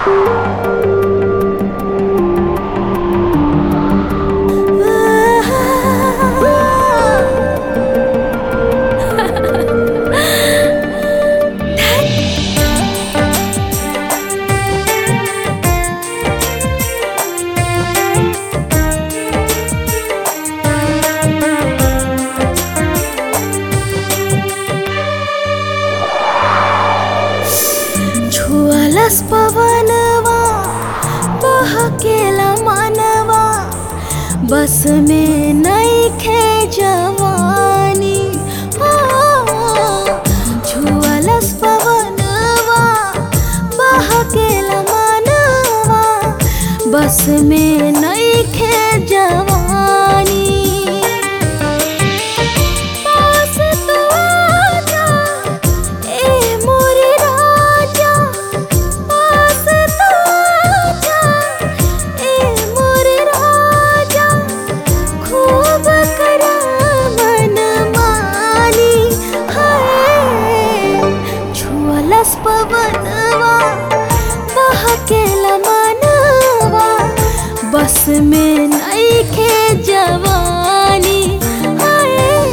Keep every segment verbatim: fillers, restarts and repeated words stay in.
छुअलस पवनवा बहकेला मनवा, बस में नइखे जवानी। हो छुअलस पवनवा बहकेला मनवा, बस में नइखे जवानी। पवनवा बहकेला मनवा, बस में नइखे जवानी। हाय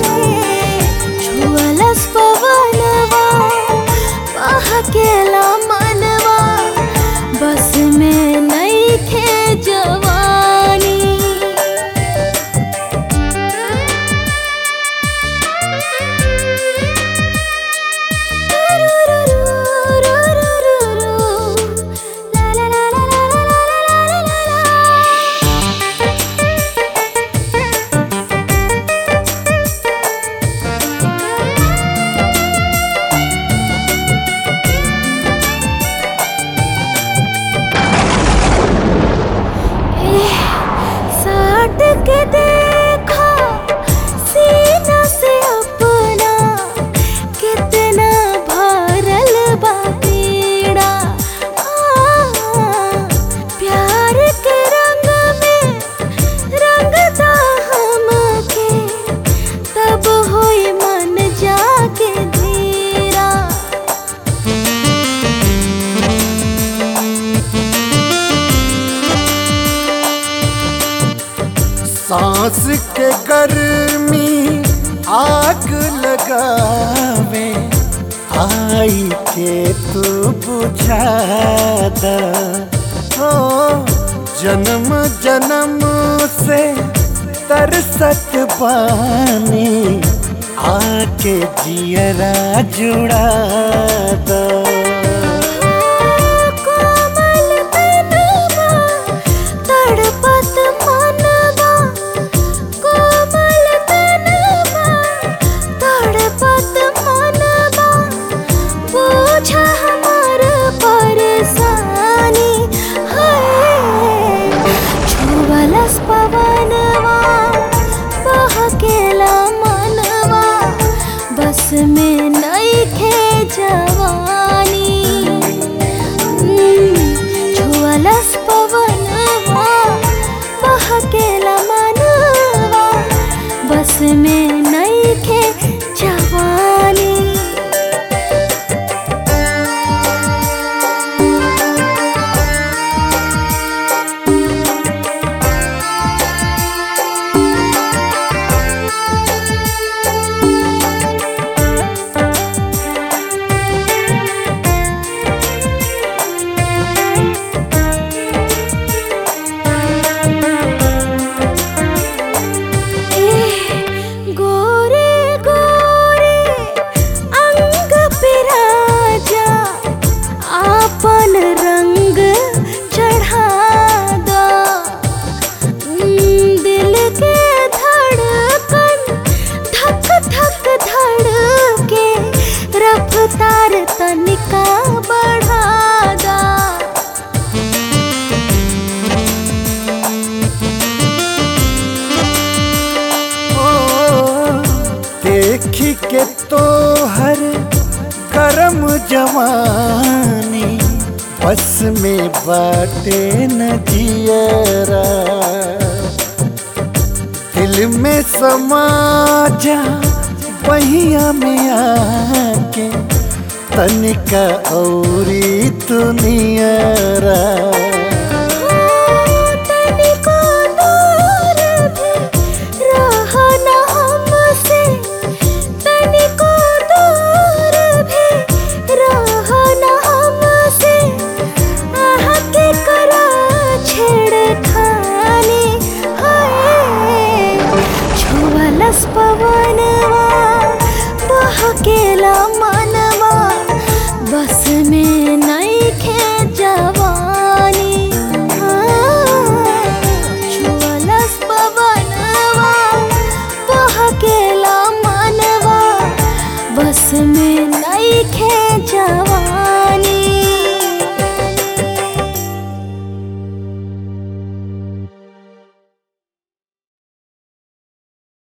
छुअलस पवनवा बहकेला मनवा, बस में नइखे जवानी। के देखो सीना से अपना, कितना भरल बा पीड़ा। प्यार के रंग में रंगता हमके, तब होई मन जाके धीरा। सांस के गर्मी आग लगावे, आई के तू बुझा दा। हो जन्म जन्म से तरसत बानी, आके जियरा जुड़ा दा। पवनवा बहकेला मनवा, बस में नइखे जवानी। छुअलस पवनवा बहकेला मनवा, बस में नइखे जवानी। रफ्तार तनिका बढ़ा दा। ओ देखी के तो हर करम जवानी, बस में बाटे न जियरा। दिल में समा जा बहिया में आके, तनिका औरी दुनियारा